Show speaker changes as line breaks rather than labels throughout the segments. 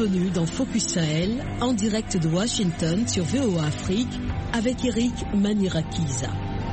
Bienvenue dans Focus Sahel, en direct de Washington sur VOA Afrique, avec Eric Manirakiza.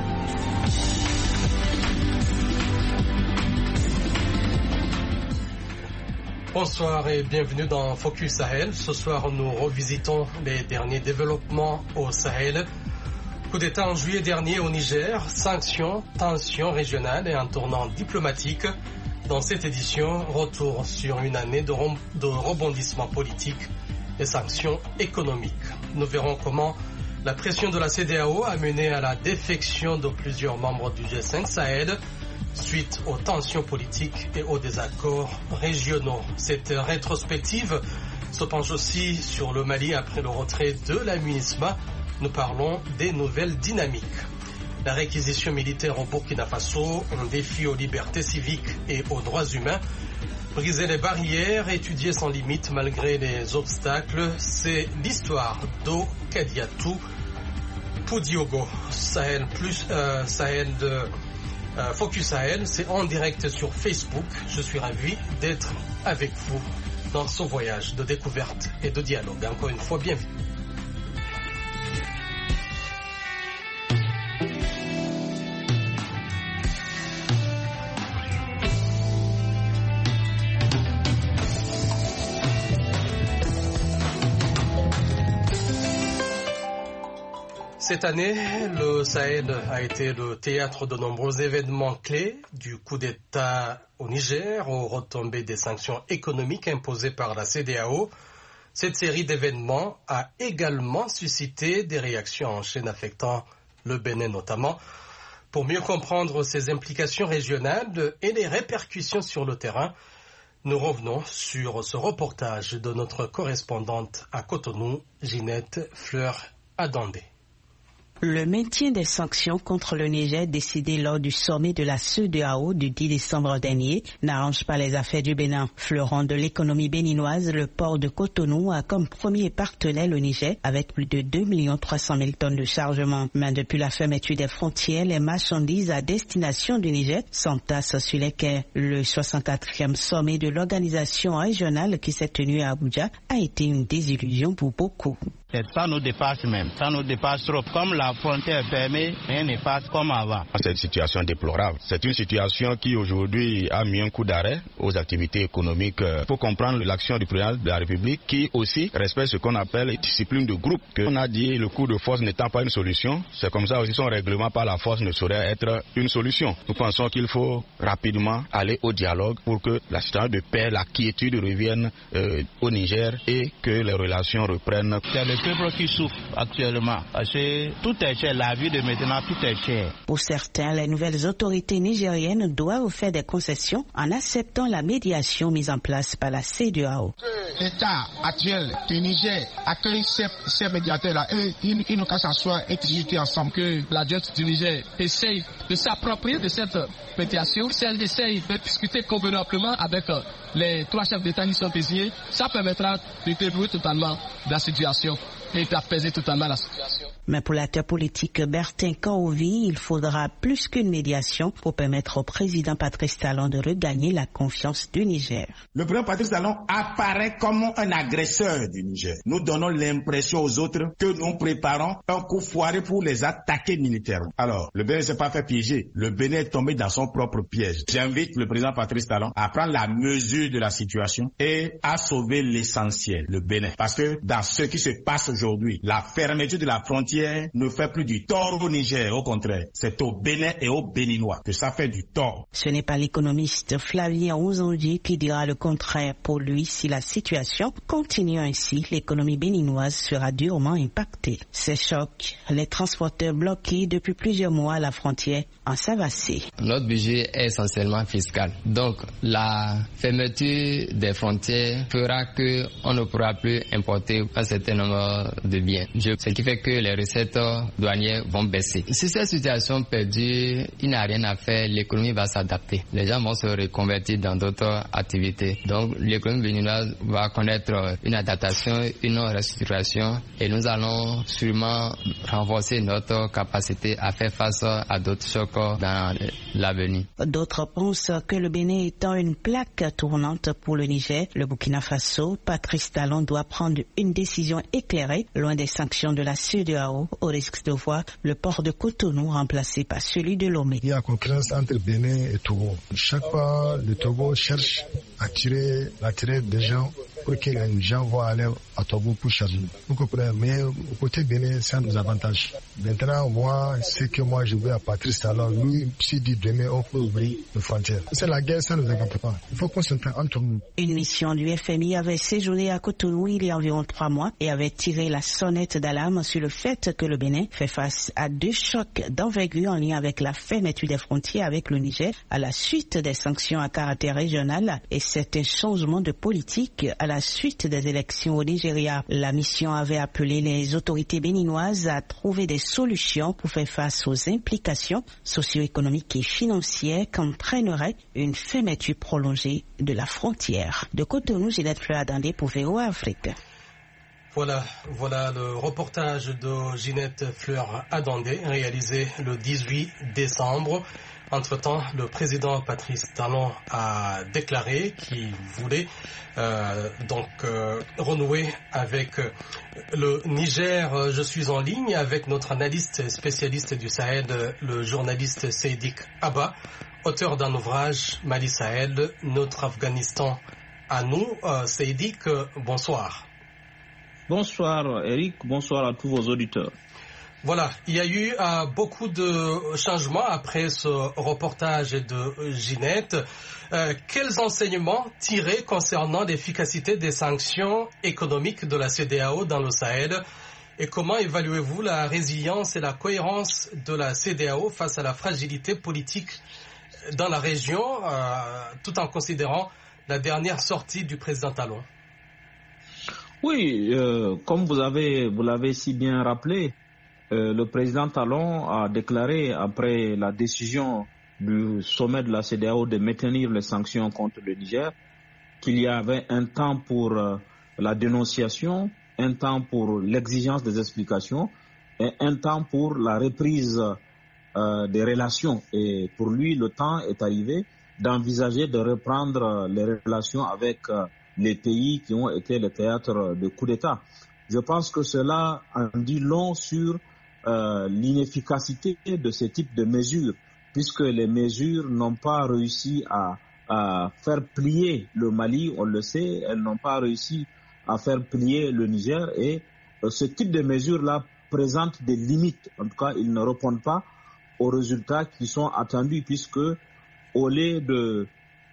Bonsoir et bienvenue dans Focus Sahel. Ce soir, nous revisitons les derniers développements au Sahel. Coup d'État en juillet dernier au Niger, sanctions, tensions régionales et un tournant diplomatique. Dans cette édition, retour sur une année de rebondissement politique et sanctions économiques. Nous verrons comment la pression de la CEDEAO a mené à la défection de plusieurs membres du G5 Sahel suite aux tensions politiques et aux désaccords régionaux. Cette rétrospective se penche aussi sur le Mali après le retrait de la MINUSMA. Nous parlons des nouvelles dynamiques. La réquisition militaire au Burkina Faso, un défi aux libertés civiques et aux droits humains. Briser les barrières, étudier sans limite malgré les obstacles, c'est l'histoire d'Okadiatou Poudiogo. Sahel plus Sahel de Focus Sahel, c'est en direct sur Facebook. Je suis ravi d'être avec vous dans ce voyage de découverte et de dialogue. Encore une fois, bienvenue. Cette année, le Sahel a été le théâtre de nombreux événements clés, du coup d'État au Niger aux retombées des sanctions économiques imposées par la CEDEAO. Cette série d'événements a également suscité des réactions en chaîne affectant le Bénin notamment. Pour mieux comprendre ses implications régionales et les répercussions sur le terrain, nous revenons sur ce reportage de notre correspondante à Cotonou, Ginette Fleur-Adandé.
Le maintien des sanctions contre le Niger décidé lors du sommet de la CEDEAO du 10 décembre dernier n'arrange pas les affaires du Bénin. Fleuron de l'économie béninoise, le port de Cotonou a comme premier partenaire le Niger avec plus de 2 300 000 tonnes de chargement. Mais depuis la fermeture des frontières, les marchandises à destination du Niger s'entassent sur les quais. Le 64e sommet de l'organisation régionale qui s'est tenu à Abuja a été une désillusion pour beaucoup.
Ça nous dépasse même, ça nous dépasse trop. Comme la frontière est fermée, rien ne passe comme avant.
C'est une situation déplorable. C'est une situation qui aujourd'hui a mis un coup d'arrêt aux activités économiques. Il faut comprendre l'action du président de la République qui aussi respecte ce qu'on appelle la discipline de groupe. On a dit le coup de force n'étant pas une solution. C'est comme ça aussi son règlement par la force ne saurait être une solution. Nous pensons qu'il faut rapidement aller au dialogue pour que la situation de paix, la quiétude revienne au Niger et que les relations reprennent.
Le peuple qui souffre actuellement, parce que tout est cher, la vie de maintenant, tout est cher.
Pour certains, les nouvelles autorités nigériennes doivent faire des concessions en acceptant la médiation mise en place par la CEDEAO.
L'État actuel du Niger accueille ces médiateurs-là et ils n'ont qu'à s'asseoir et discuter ensemble que la dette du Niger essaye de s'approprier de cette médiation. Si elle essaye de discuter convenablement avec les 3 chefs d'État qui sont désignés, ça permettra de débrouiller totalement la situation et d'apaiser totalement la situation.
Mais pour l'acteur politique Bertin Kaouvi, il faudra plus qu'une médiation pour permettre au président Patrice Talon de regagner la confiance du Niger.
Le président Patrice Talon apparaît comme un agresseur du Niger. Nous donnons l'impression aux autres que nous préparons un coup foiré pour les attaquer militairement. Alors, le Bénin ne s'est pas fait piéger. Le Bénin est tombé dans son propre piège. J'invite le président Patrice Talon à prendre la mesure de la situation et à sauver l'essentiel, le Bénin. Parce que dans ce qui se passe aujourd'hui, la fermeture de la frontière ne fait plus du tort au Niger, au contraire. C'est au Bénin et aux Béninois que ça fait du tort.
Ce n'est pas l'économiste Flavien Ouzondier qui dira le contraire. Pour lui, si la situation continue ainsi, l'économie béninoise sera durement impactée. Ces chocs, les transporteurs bloqués depuis plusieurs mois à la frontière en savent assez.
Notre budget est essentiellement fiscal. Donc, la fermeture des frontières fera qu'on ne pourra plus importer un certain nombre de biens. Ce qui fait que les recettes douanières vont baisser. Si cette situation perdure, il n'y a rien à faire, l'économie va s'adapter. Les gens vont se reconvertir dans d'autres activités. Donc l'économie béninoise va connaître une adaptation, une restructuration et nous allons sûrement renforcer notre capacité à faire face à d'autres chocs dans l'avenir.
D'autres pensent que le Bénin étant une plaque tournante pour le Niger, le Burkina Faso, Patrice Talon doit prendre une décision éclairée, loin des sanctions de la CEDEAO, au risque de voir le port de Cotonou remplacé par celui de Lomé.
Il y a concurrence entre Bénin et Togo. Chaque fois, le Togo cherche à attirer des gens pour que les gens vont aller à Togo pour chercher. Vous comprenez? Mais au côté Bénin, ça nous avantage. Maintenant, moi, c'est que moi, je vais à Patrice Talon. Lui, s'il dit demain, on peut ouvrir les frontières. C'est la guerre, ça ne nous importe pas. Il faut qu'on s'entende entre nous.
Une mission du FMI avait séjourné à Cotonou il y a environ 3 mois et avait tiré la sonnette d'alarme sur le fait que le Bénin fait face à 2 chocs d'envergure en lien avec la fermeture des frontières avec le Niger à la suite des sanctions à caractère régional et certains changements de politique à la suite des élections au Nigeria. La mission avait appelé les autorités béninoises à trouver des solutions pour faire face aux implications socio-économiques et financières qu'entraînerait une fermeture prolongée de la frontière. De Cotonou, Ginette Fleur-Adandé pour VOA Afrique.
Voilà le reportage de Ginette Fleur-Adandé réalisé le 18 décembre. Entre-temps, le président Patrice Talon a déclaré qu'il voulait renouer avec le Niger. Je suis en ligne avec notre analyste spécialiste du Sahel, le journaliste Seydik Abba, auteur d'un ouvrage Mali Sahel, notre Afghanistan à nous. Seydik, bonsoir.
Bonsoir Eric, bonsoir à tous vos auditeurs.
Voilà, il y a eu beaucoup de changements après ce reportage de Ginette. Quels enseignements tirer concernant l'efficacité des sanctions économiques de la CEDEAO dans le Sahel et comment évaluez-vous la résilience et la cohérence de la CEDEAO face à la fragilité politique dans la région, tout en considérant la dernière sortie du président Talon?
Oui, comme vous l'avez si bien rappelé, le président Talon a déclaré après la décision du sommet de la CEDEAO de maintenir les sanctions contre le Niger qu'il y avait un temps pour la dénonciation, un temps pour l'exigence des explications et un temps pour la reprise des relations. Et pour lui, le temps est arrivé d'envisager de reprendre les relations avec les pays qui ont été le théâtre de coups d'État. Je pense que cela en dit long sur l'inefficacité de ce type de mesures, puisque les mesures n'ont pas réussi à faire plier le Mali, on le sait, elles n'ont pas réussi à faire plier le Niger, et ce type de mesures-là présente des limites. En tout cas, ils ne répondent pas aux résultats qui sont attendus, puisque au lieu de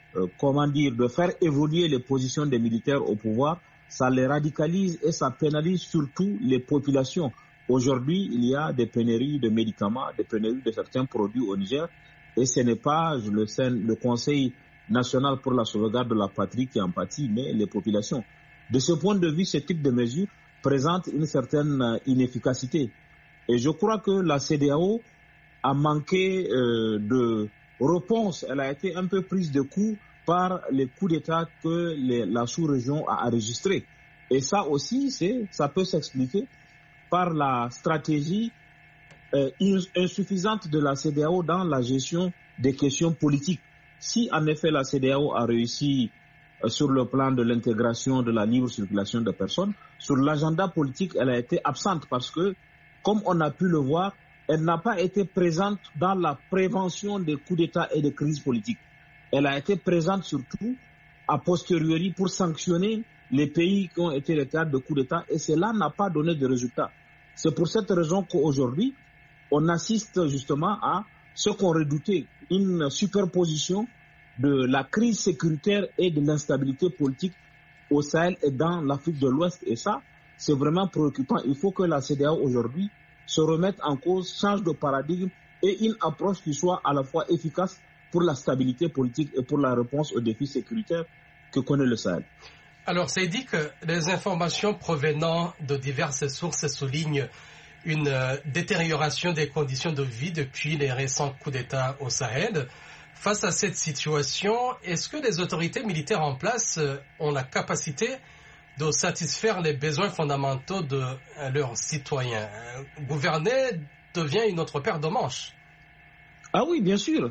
faire évoluer les positions des militaires au pouvoir, ça les radicalise et ça pénalise surtout les populations. Aujourd'hui, il y a des pénuries de médicaments, des pénuries de certains produits au Niger, et ce n'est pas le Conseil national pour la sauvegarde de la patrie qui en pâtit, mais les populations. De ce point de vue, ce type de mesures présente une certaine inefficacité. Et je crois que la CEDEAO a manqué de réponse. Elle a été un peu prise de coup par les coups d'État que la sous-région a enregistrés. Et ça aussi, ça peut s'expliquer par la stratégie insuffisante de la CEDEAO dans la gestion des questions politiques. Si en effet la CEDEAO a réussi sur le plan de l'intégration de la libre circulation des personnes, sur l'agenda politique, elle a été absente parce que, comme on a pu le voir, elle n'a pas été présente dans la prévention des coups d'État et des crises politiques. Elle a été présente surtout a posteriori pour sanctionner les pays qui ont été les théâtres de coups d'État, et cela n'a pas donné de résultats. C'est pour cette raison qu'aujourd'hui, on assiste justement à ce qu'on redoutait, une superposition de la crise sécuritaire et de l'instabilité politique au Sahel et dans l'Afrique de l'Ouest. Et ça, c'est vraiment préoccupant. Il faut que la CEDEAO aujourd'hui se remette en cause, change de paradigme et une approche qui soit à la fois efficace pour la stabilité politique et pour la réponse aux défis sécuritaires que connaît le Sahel.
Alors, c'est dit que les informations provenant de diverses sources soulignent une détérioration des conditions de vie depuis les récents coups d'État au Sahel. Face à cette situation, est-ce que les autorités militaires en place ont la capacité de satisfaire les besoins fondamentaux de leurs citoyens? Gouverner devient une autre paire de manches.
Ah oui, bien sûr.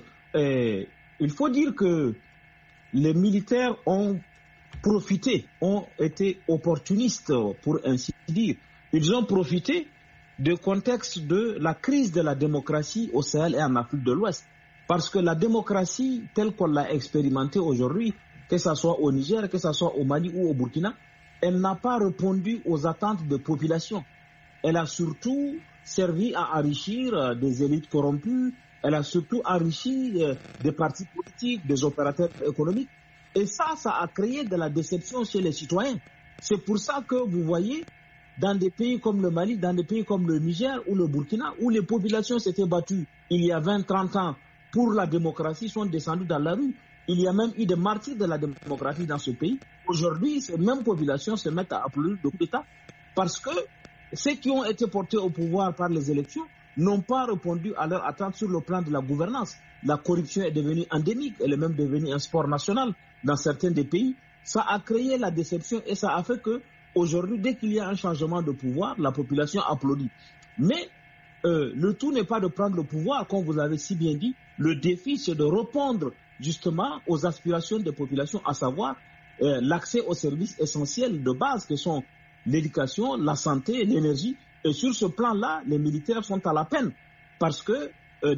Il faut dire que les militaires ont profité, ont été opportunistes, pour ainsi dire. Ils ont profité du contexte de la crise de la démocratie au Sahel et en Afrique de l'Ouest. Parce que la démocratie, telle qu'on l'a expérimentée aujourd'hui, que ce soit au Niger, que ce soit au Mali ou au Burkina, elle n'a pas répondu aux attentes de population. Elle a surtout servi à enrichir des élites corrompues, elle a surtout enrichi des partis politiques, des opérateurs économiques. Et ça a créé de la déception chez les citoyens. C'est pour ça que vous voyez, dans des pays comme le Mali, dans des pays comme le Niger ou le Burkina, où les populations s'étaient battues il y a 20-30 ans pour la démocratie, sont descendues dans la rue. Il y a même eu des martyrs de la démocratie dans ce pays. Aujourd'hui, ces mêmes populations se mettent à applaudir le coup d'État parce que ceux qui ont été portés au pouvoir par les élections n'ont pas répondu à leurs attentes sur le plan de la gouvernance. La corruption est devenue endémique, elle est même devenue un sport national dans certains des pays. Ça a créé la déception et ça a fait que aujourd'hui, dès qu'il y a un changement de pouvoir, la population applaudit. Mais le tout n'est pas de prendre le pouvoir, comme vous avez si bien dit. Le défi, c'est de répondre justement aux aspirations des populations, à savoir l'accès aux services essentiels de base que sont l'éducation, la santé, l'énergie. Et sur ce plan-là, les militaires sont à la peine parce que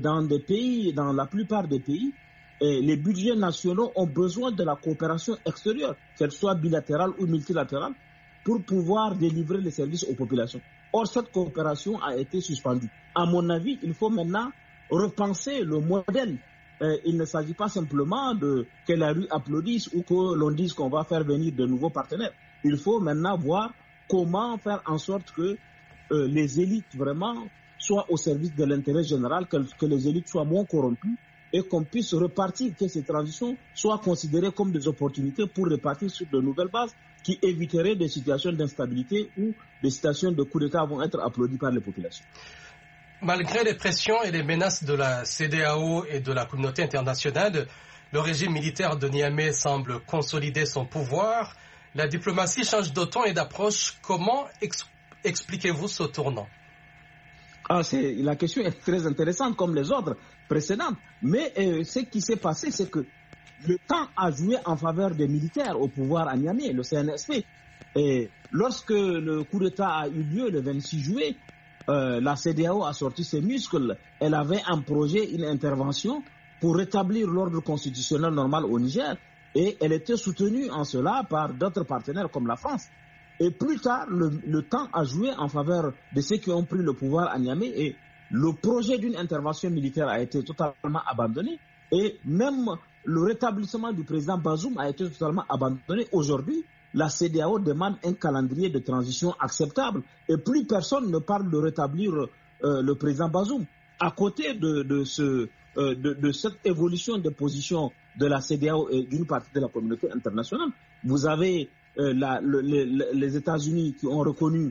dans la plupart des pays, les budgets nationaux ont besoin de la coopération extérieure, qu'elle soit bilatérale ou multilatérale, pour pouvoir délivrer les services aux populations. Or, cette coopération a été suspendue. À mon avis, il faut maintenant repenser le modèle. Il ne s'agit pas simplement que la rue applaudisse ou que l'on dise qu'on va faire venir de nouveaux partenaires. Il faut maintenant voir comment faire en sorte que les élites vraiment soient au service de l'intérêt général, que les élites soient moins corrompues et qu'on puisse repartir, que ces transitions soient considérées comme des opportunités pour repartir sur de nouvelles bases qui éviteraient des situations d'instabilité où des situations de coup d'État vont être applaudies par les populations.
Malgré les pressions et les menaces de la CEDEAO et de la communauté internationale, le régime militaire de Niamey semble consolider son pouvoir. La diplomatie change de ton et d'approche. Comment expliquez-vous ce tournant?
La question est très intéressante comme les autres précédentes. Mais ce qui s'est passé, c'est que le temps a joué en faveur des militaires au pouvoir à Niamey, le CNSP. Et lorsque le coup d'État a eu lieu le 26 juillet, la CEDEAO a sorti ses muscles. Elle avait un projet, une intervention pour rétablir l'ordre constitutionnel normal au Niger. Et elle était soutenue en cela par d'autres partenaires comme la France. Et plus tard, le temps a joué en faveur de ceux qui ont pris le pouvoir à Niamey et le projet d'une intervention militaire a été totalement abandonné. Et même le rétablissement du président Bazoum a été totalement abandonné. Aujourd'hui, la CEDEAO demande un calendrier de transition acceptable et plus personne ne parle de rétablir le président Bazoum. À côté de cette évolution des positions de la CEDEAO et d'une partie de la communauté internationale, vous avez les États-Unis qui ont reconnu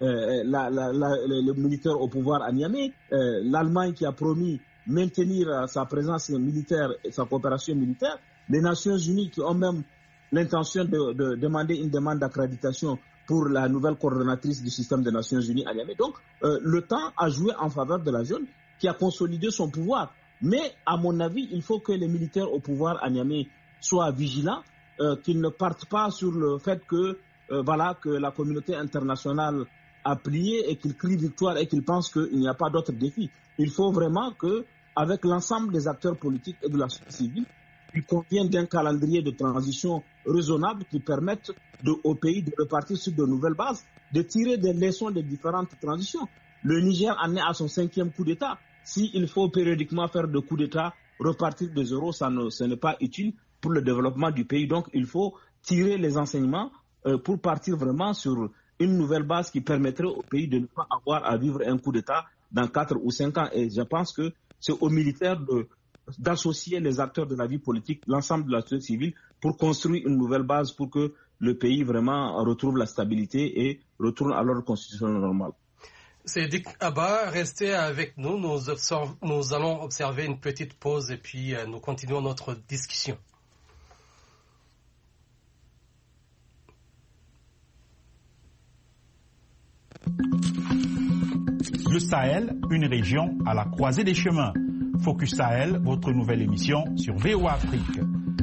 les militaires au pouvoir à Niamey, l'Allemagne qui a promis maintenir sa présence militaire et sa coopération militaire, les Nations Unies qui ont même l'intention de demander une demande d'accréditation pour la nouvelle coordonnatrice du système des Nations Unies à Niamey. Donc, le temps a joué en faveur de la zone qui a consolidé son pouvoir. Mais, à mon avis, il faut que les militaires au pouvoir à Niamey soient vigilants, qu'ils ne partent pas sur le fait que la communauté internationale a plié et qu'ils crient victoire et qu'ils pensent qu'il n'y a pas d'autres défis. Il faut vraiment qu'avec l'ensemble des acteurs politiques et de la société civile, il convient d'un calendrier de transition raisonnable qui permette au pays de repartir sur de nouvelles bases, de tirer des leçons des différentes transitions. Le Niger en est à son 5e coup d'État. S'il faut périodiquement faire de coups d'État, repartir de zéro, ce n'est pas utile pour le développement du pays. Donc, il faut tirer les enseignements pour partir vraiment sur une nouvelle base qui permettrait au pays de ne pas avoir à vivre un coup d'État dans 4 ou 5 ans. Et je pense que c'est aux militaires d'associer les acteurs de la vie politique, l'ensemble de la société civile, pour construire une nouvelle base pour que le pays vraiment retrouve la stabilité et retourne à l'ordre constitutionnel normal.
Seydik Abba, restez avec nous. Nous allons observer une petite pause et puis nous continuons notre discussion.
Le Sahel, une région à la croisée des chemins. Focus Sahel, votre nouvelle émission sur VOA Afrique.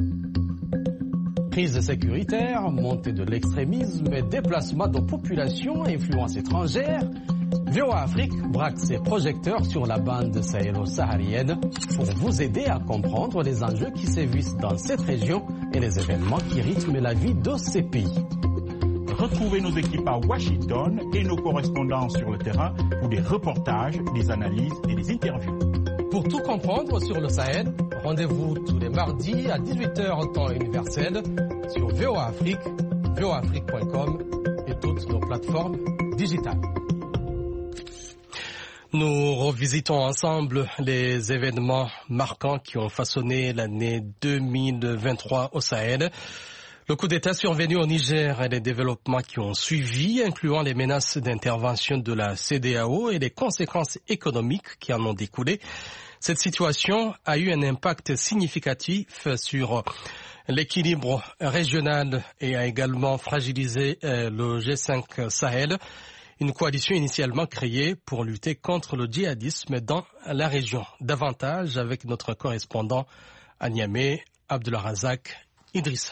Crise sécuritaire, montée de l'extrémisme et déplacement de populations à influence étrangère, VOA Afrique braque ses projecteurs sur la bande sahélo-saharienne pour vous aider à comprendre les enjeux qui sévissent dans cette région et les événements qui rythment la vie de ces pays.
Retrouvez nos équipes à Washington et nos correspondants sur le terrain pour des reportages, des analyses et des interviews.
Pour tout comprendre sur le Sahel, rendez-vous tous les mardis à 18h temps universel sur VOA Afrique, voaafrique.com et toutes nos plateformes digitales.
Nous revisitons ensemble les événements marquants qui ont façonné l'année 2023 au Sahel. Le coup d'État survenu au Niger et les développements qui ont suivi, incluant les menaces d'intervention de la CEDEAO et les conséquences économiques qui en ont découlé. Cette situation a eu un impact significatif sur l'équilibre régional et a également fragilisé le G5 Sahel, une coalition initialement créée pour lutter contre le djihadisme dans la région. Davantage avec notre correspondant à Niamey, Abdulrazak Idrissa.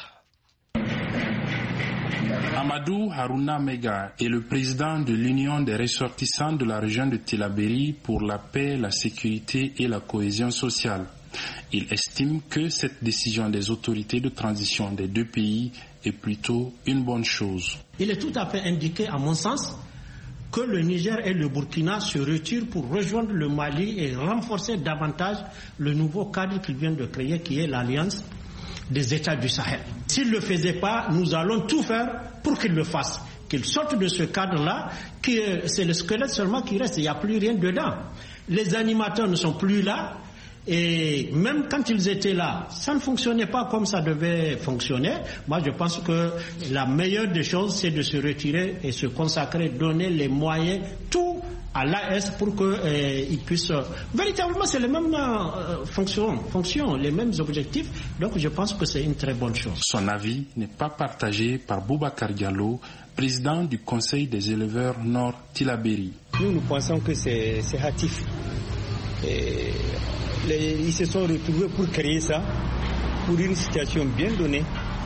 Amadou Haruna Mega est le président de l'Union des ressortissants de la région de Tillabéri pour la paix, la sécurité et la cohésion sociale. Il estime que cette décision des autorités de transition des deux pays est plutôt une bonne chose.
Il est tout à fait indiqué, à mon sens, que le Niger et le Burkina se retirent pour rejoindre le Mali et renforcer davantage le nouveau cadre qu'ils viennent de créer, qui est l'Alliance des États du Sahel. S'ils ne le faisaient pas, nous allons tout faire pour qu'ils le fassent. Qu'ils sortent de ce cadre-là, c'est le squelette seulement qui reste, il n'y a plus rien dedans. Les animateurs ne sont plus là, et même quand ils étaient là, ça ne fonctionnait pas comme ça devait fonctionner. Moi, je pense que la meilleure des choses, c'est de se retirer et se consacrer, donner les moyens, tout à l'AS pour qu'ils puissent... Véritablement, c'est les mêmes fonctions, les mêmes objectifs. Donc, je pense que c'est une très bonne chose.
Son avis n'est pas partagé par Boubacar Diallo, président du Conseil des éleveurs Nord Tillabéri.
Nous pensons que c'est hâtif. Ils se sont retrouvés pour créer ça, pour une situation bien donnée.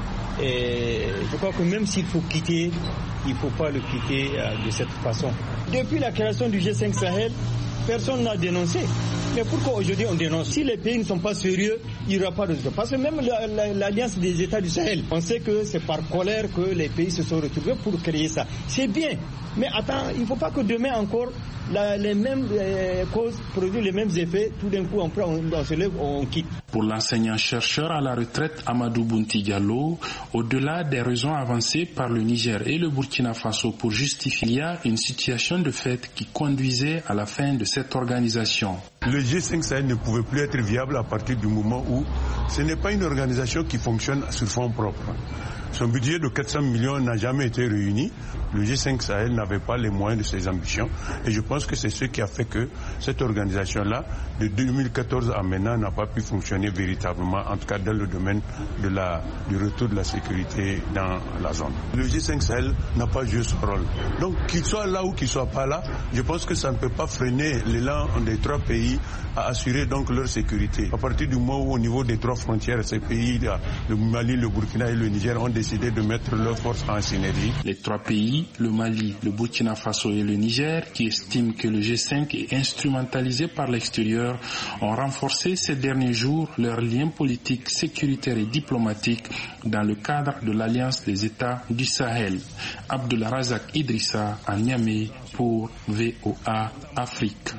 Et je crois que même s'il faut quitter, il ne faut pas le quitter de cette façon. Depuis la création du G5 Sahel, personne n'a dénoncé. Mais pourquoi aujourd'hui on dénonce? Si les pays ne sont pas sérieux, il n'y aura pas de résultat. Parce que même l'Alliance des États du Sahel, on sait que c'est par colère que les pays se sont retrouvés pour créer ça. C'est bien. Mais attends, il ne faut pas que demain encore, les mêmes causes produisent les mêmes effets. Tout d'un coup, on se lève, on quitte.
Pour l'enseignant-chercheur à la retraite Amadou Bounti Diallo, au-delà des raisons avancées par le Niger et le Burkina Faso pour justifier, il y a une situation de fait qui conduisait à la fin de cette organisation.
Le G5 Sahel ne pouvait plus être viable à partir du moment où ce n'est pas une organisation qui fonctionne sur fonds propres. Son budget de 400 millions n'a jamais été réuni. Le G5 Sahel n'avait pas les moyens de ses ambitions. Et je pense que c'est ce qui a fait que cette organisation-là, de 2014 à maintenant, n'a pas pu fonctionner véritablement, en tout cas dans le domaine du retour de la sécurité dans la zone. Le G5 Sahel n'a pas joué son rôle. Donc qu'il soit là ou qu'il soit pas là, je pense que ça ne peut pas freiner l'élan des trois pays à assurer donc leur sécurité. À partir du moment où au niveau des trois frontières, ces pays, le Mali, le Burkina et le Niger, ont décidé de mettre leurs forces en synergie.
Les trois pays, le Mali, le Burkina Faso et le Niger, qui estiment que le G5 est instrumentalisé par l'extérieur, ont renforcé ces derniers jours leurs liens politiques, sécuritaires et diplomatiques dans le cadre de l'Alliance des États du Sahel. Abdulrazak Idrissa à Niamey pour VOA Afrique.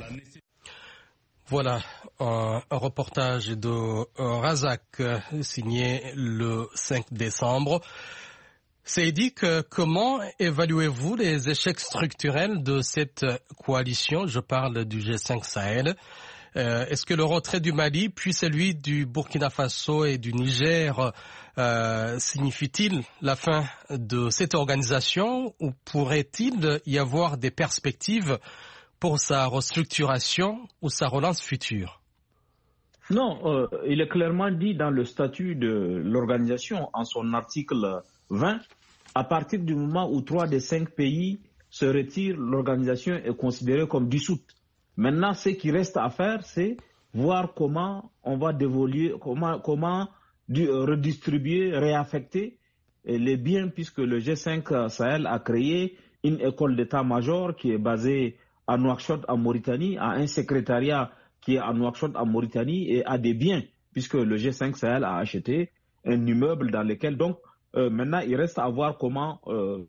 Voilà un reportage de Razak signé le 5 décembre. Seydik, comment évaluez-vous les échecs structurels de cette coalition? Je parle du G5 Sahel. Est-ce que le retrait du Mali puis celui du Burkina Faso et du Niger signifie-t-il la fin de cette organisation ou pourrait-il y avoir des perspectives pour sa restructuration ou sa relance future?
Non, il est clairement dit dans le statut de l'organisation, en son article 20, à partir du moment où 3 des 5 pays se retirent, l'organisation est considérée comme dissoute. Maintenant, ce qui reste à faire, c'est voir comment on va dévoluer, comment redistribuer, réaffecter les biens, puisque le G5 Sahel a créé une école d'état-major qui est basée à Nouakchott en Mauritanie, a un secrétariat qui est à Nouakchott en Mauritanie et a des biens, puisque le G5 Sahel a acheté un immeuble dans lequel, donc, maintenant, il reste à voir comment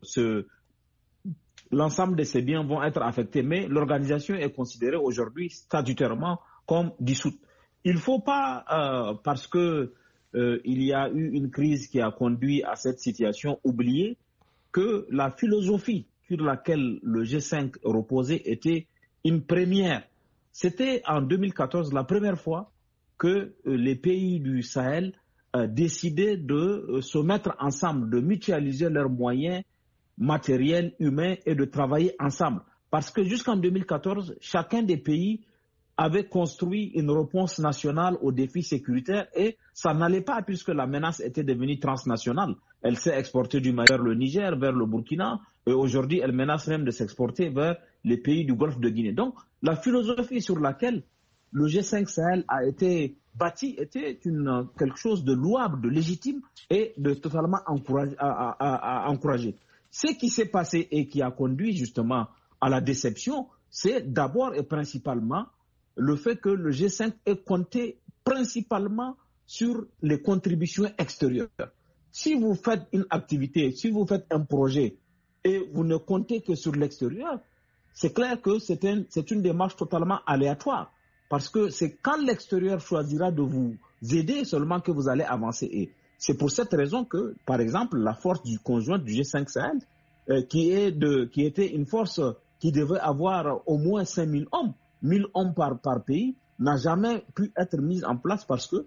l'ensemble de ces biens vont être affectés. Mais l'organisation est considérée aujourd'hui statutairement comme dissoute. Il ne faut pas, parce que il y a eu une crise qui a conduit à cette situation, oublier que la philosophie sur laquelle le G5 reposait était une première. C'était en 2014 la première fois que les pays du Sahel décidaient de se mettre ensemble, de mutualiser leurs moyens matériels, humains et de travailler ensemble. Parce que jusqu'en 2014, chacun des pays avait construit une réponse nationale aux défis sécuritaires et ça n'allait pas puisque la menace était devenue transnationale. Elle s'est exportée du Mali vers le Niger, vers le Burkina et aujourd'hui elle menace même de s'exporter vers les pays du Golfe de Guinée. Donc la philosophie sur laquelle le G5 Sahel a été bâti était quelque chose de louable, de légitime et de totalement encouragé. Ce qui s'est passé et qui a conduit justement à la déception, c'est d'abord et principalement le fait que le G5 ait compté principalement sur les contributions extérieures. Si vous faites une activité, si vous faites un projet et vous ne comptez que sur l'extérieur, c'est clair que c'est une démarche totalement aléatoire. Parce que c'est quand l'extérieur choisira de vous aider seulement que vous allez avancer. Et c'est pour cette raison que, par exemple, la force du conjoint du G5 Sahel, qui était une force qui devait avoir au moins 5000 hommes, 1000 hommes par pays, n'a jamais pu être mise en place parce que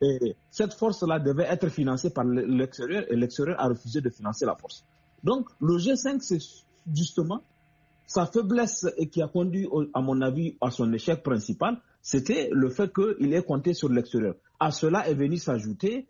cette force-là devait être financée par l'extérieur et l'extérieur a refusé de financer la force. Donc le G5, c'est justement sa faiblesse et qui a conduit, à mon avis, à son échec principal, c'était le fait qu'il ait compté sur l'extérieur. À cela est venu s'ajouter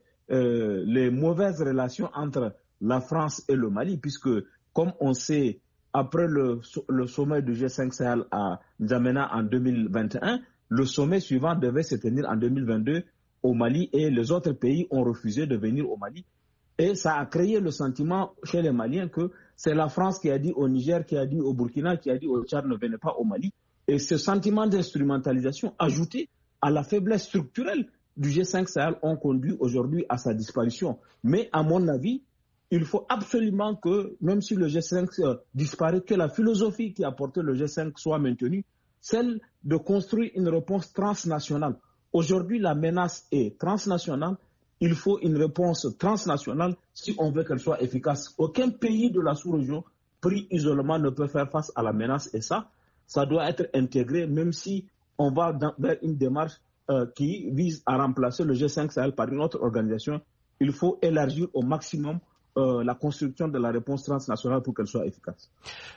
les mauvaises relations entre la France et le Mali, puisque, comme on sait, après le sommet du G5 Sahel à N'Djamena en 2021, le sommet suivant devait se tenir en 2022 au Mali et les autres pays ont refusé de venir au Mali. Et ça a créé le sentiment chez les Maliens que c'est la France qui a dit au Niger, qui a dit au Burkina, qui a dit au Tchad ne venez pas au Mali. Et ce sentiment d'instrumentalisation ajouté à la faiblesse structurelle du G5 Sahel ont conduit aujourd'hui à sa disparition. Mais à mon avis, il faut absolument que, même si le G5 disparaît, que la philosophie qui a porté le G5 soit maintenue, celle de construire une réponse transnationale. Aujourd'hui, la menace est transnationale. Il faut une réponse transnationale si on veut qu'elle soit efficace. Aucun pays de la sous-région pris isolement ne peut faire face à la menace et ça doit être intégré, même si on va vers une démarche qui vise à remplacer le G5 Sahel par une autre organisation. Il faut élargir au maximum la construction de la réponse transnationale pour qu'elle soit efficace.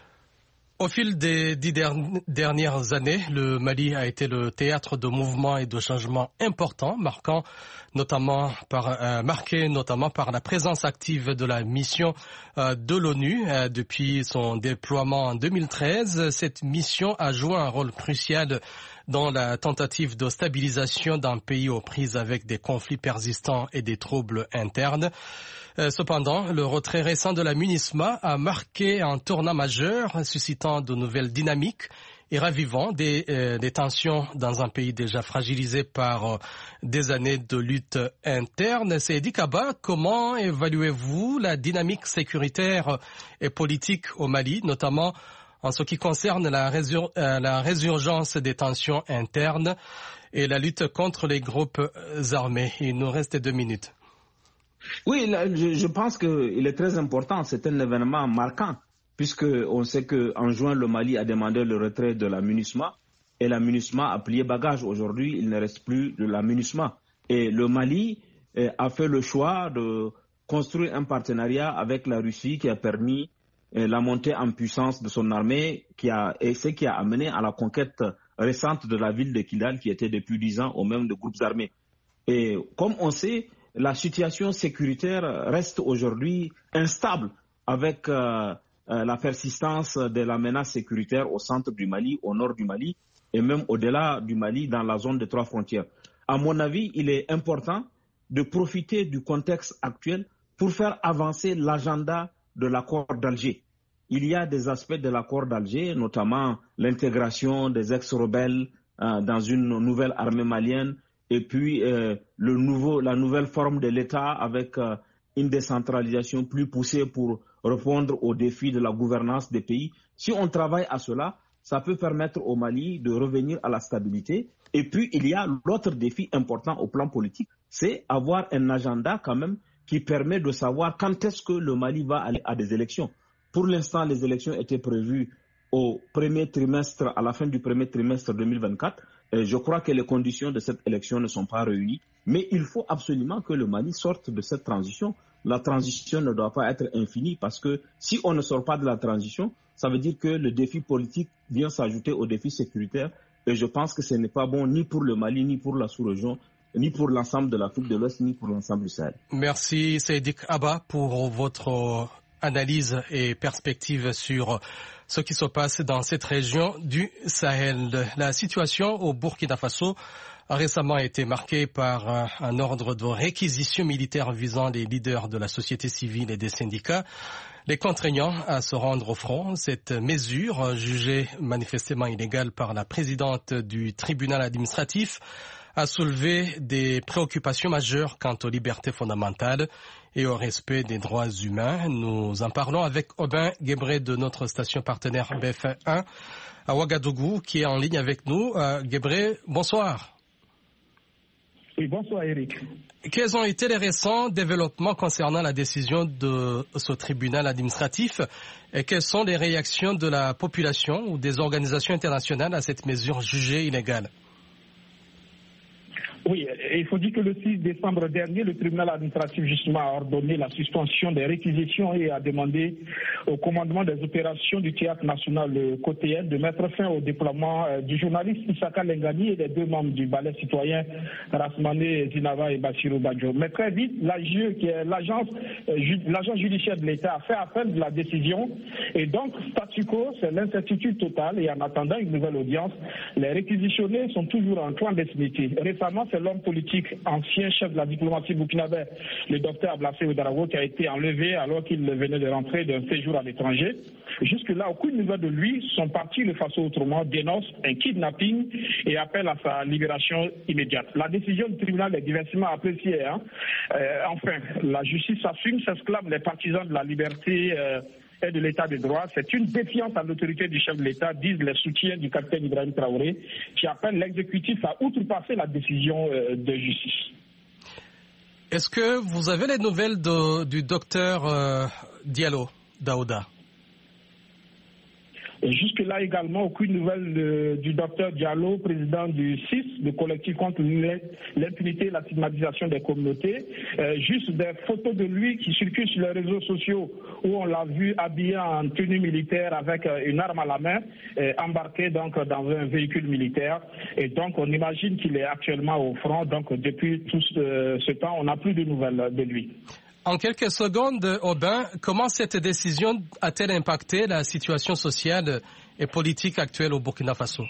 Au fil des 10 dernières années, le Mali a été le théâtre de mouvements et de changements importants, marqué notamment par la présence active de la mission de l'ONU depuis son déploiement en 2013. Cette mission a joué un rôle crucial dans la tentative de stabilisation d'un pays aux prises avec des conflits persistants et des troubles internes. Cependant, le retrait récent de la MINUSMA a marqué un tournant majeur, suscitant de nouvelles dynamiques et ravivant des tensions dans un pays déjà fragilisé par des années de lutte interne. Seydi Kaba, comment évaluez-vous la dynamique sécuritaire et politique au Mali, notamment en ce qui concerne la résurgence des tensions internes et la lutte contre les groupes armés? Il nous reste 2 minutes.
Oui, je pense qu'il est très important. C'est un événement marquant, puisqu'on sait qu'en juin, le Mali a demandé le retrait de la MINUSMA et la MINUSMA a plié bagage. Aujourd'hui, il ne reste plus de la MINUSMA. Et le Mali a fait le choix de construire un partenariat avec la Russie qui a permis la montée en puissance de son armée et ce qui a amené à la conquête récente de la ville de Kidal qui était depuis 10 ans aux mêmes de groupes armés. Et comme on sait, la situation sécuritaire reste aujourd'hui instable avec la persistance de la menace sécuritaire au centre du Mali, au nord du Mali et même au-delà du Mali dans la zone des 3 frontières. À mon avis, il est important de profiter du contexte actuel pour faire avancer l'agenda de l'accord d'Alger. Il y a des aspects de l'accord d'Alger, notamment l'intégration des ex-rebelles dans une nouvelle armée malienne et puis la nouvelle forme de l'État avec une décentralisation plus poussée pour répondre aux défis de la gouvernance des pays. Si on travaille à cela, ça peut permettre au Mali de revenir à la stabilité. Et puis, il y a l'autre défi important au plan politique, c'est avoir un agenda quand même qui permet de savoir quand est-ce que le Mali va aller à des élections. Pour l'instant, les élections étaient prévues à la fin du premier trimestre 2024. Et je crois que les conditions de cette élection ne sont pas réunies. Mais il faut absolument que le Mali sorte de cette transition. La transition ne doit pas être infinie parce que si on ne sort pas de la transition, ça veut dire que le défi politique vient s'ajouter au défi sécuritaire. Et je pense que ce n'est pas bon ni pour le Mali, ni pour la sous-région, ni pour l'ensemble de l'Afrique de l'Ouest, ni pour l'ensemble du Sahel.
Merci Seydik Abba pour votre analyse et perspective sur ce qui se passe dans cette région du Sahel. La situation au Burkina Faso a récemment été marquée par un ordre de réquisition militaire visant les leaders de la société civile et des syndicats, les contraignant à se rendre au front. Cette mesure, jugée manifestement illégale par la présidente du tribunal administratif, a soulevé des préoccupations majeures quant aux libertés fondamentales et au respect des droits humains. Nous en parlons avec Aubin Guébré de notre station partenaire BF1 à Ouagadougou qui est en ligne avec nous. Guébré, bonsoir.
Oui, bonsoir Eric.
Quels ont été les récents développements concernant la décision de ce tribunal administratif et quelles sont les réactions de la population ou des organisations internationales à cette mesure jugée illégale?
Oui, il faut dire que le 6 décembre dernier, le tribunal administratif justement a ordonné la suspension des réquisitions et a demandé au commandement des opérations du théâtre national côté Est de mettre fin au déploiement du journaliste Issaka Lengani et des 2 membres du ballet citoyen Rasmane Zinava et Bassirou Badjo. Mais très vite, l'AGE, qui est l'agence judiciaire de l'État, a fait appel de la décision et donc statu quo, c'est l'incertitude totale et en attendant une nouvelle audience, les réquisitionnés sont toujours en clandestinité. Récemment, c'est l'homme politique, ancien chef de la diplomatie burkinabé, le docteur Ablassé Ouedraogo, qui a été enlevé alors qu'il venait de rentrer d'un séjour à l'étranger. Jusque-là, aucune nouvelle de lui. Son parti, le Faso Autrement, dénonce un kidnapping et appelle à sa libération immédiate. La décision du tribunal est diversement appréciée. Enfin, la justice s'assume, s'exclament les partisans de la liberté et de l'état de droit. C'est une défiance à l'autorité du chef de l'État, disent les soutiens du capitaine Ibrahim Traoré, qui appellent l'exécutif à outrepasser la décision de justice.
Est-ce que vous avez les nouvelles du docteur Diallo Daouda?
Jusque-là également, aucune nouvelle du docteur Diallo, président du CIS, le collectif contre l'impunité et la stigmatisation des communautés. Juste des photos de lui qui circulent sur les réseaux sociaux où on l'a vu habillé en tenue militaire avec une arme à la main, embarqué donc dans un véhicule militaire. Et donc on imagine qu'il est actuellement au front. Donc depuis tout ce temps, on n'a plus de nouvelles de lui.
En quelques secondes, Aubin, comment cette décision a-t-elle impacté la situation sociale et politique actuelle au Burkina Faso?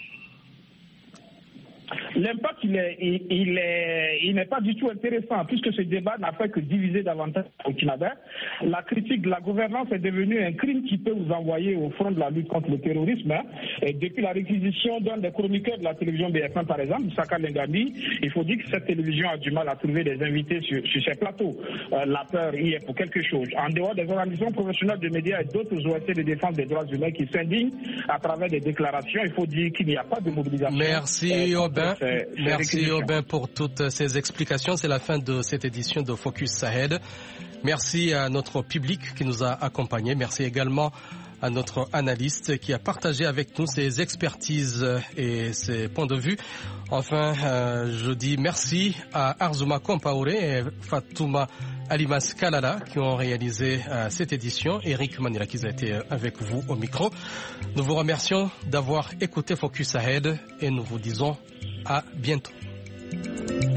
L'impact, il n'est pas du tout intéressant, puisque ce débat n'a fait que diviser davantage au Burkinabé. La critique de la gouvernance est devenue un crime qui peut vous envoyer au front de la lutte contre le terrorisme. Et depuis la réquisition d'un des chroniqueurs de la télévision BF1, par exemple, Issaka Lengani, il faut dire que cette télévision a du mal à trouver des invités sur ses plateaux. La peur y est pour quelque chose. En dehors des organisations professionnelles de médias et d'autres ONG de défense des droits humains qui s'indignent à travers des déclarations, il faut dire qu'il n'y a pas de mobilisation.
Merci Aubin. Merci Aubin pour toutes ces explications. C'est la fin de cette édition de Focus Sahel. Merci à notre public qui nous a accompagnés. Merci également à notre analyste qui a partagé avec nous ses expertises et ses points de vue. Enfin, je dis merci à Arzouma Kompaoré et Fatouma Alimas Kalala qui ont réalisé cette édition. Eric Manirakis a été avec vous au micro. Nous vous remercions d'avoir écouté Focus Sahel et nous vous disons à bientôt.